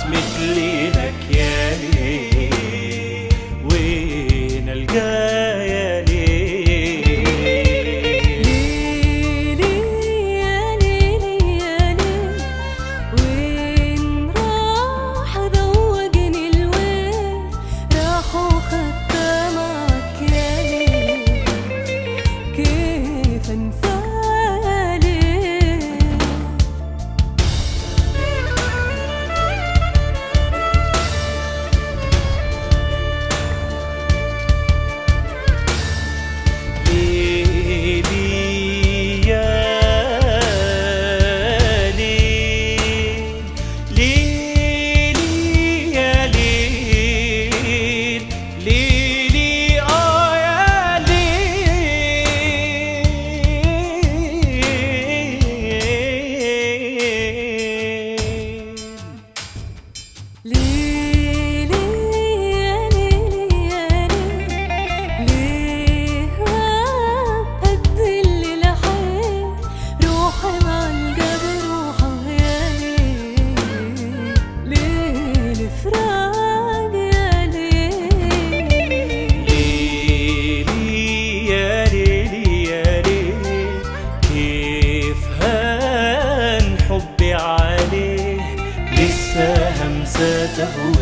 مثلي لك يا ليل، وين القاه يا ليل. ليلي يا ليلي يا ليل، وين راح ذوقني الويل، راح وخدت معك يا ليل، كيف انسى يا ليل. ليلي يا ليلي يا ليل، ليه قد اللي لحيت، روحي مع القبر روحه يا ليل، ليل فراق يا ليل. ليلي يا ليلي يا ليل، كيف هان حبي عليه، لسه همساته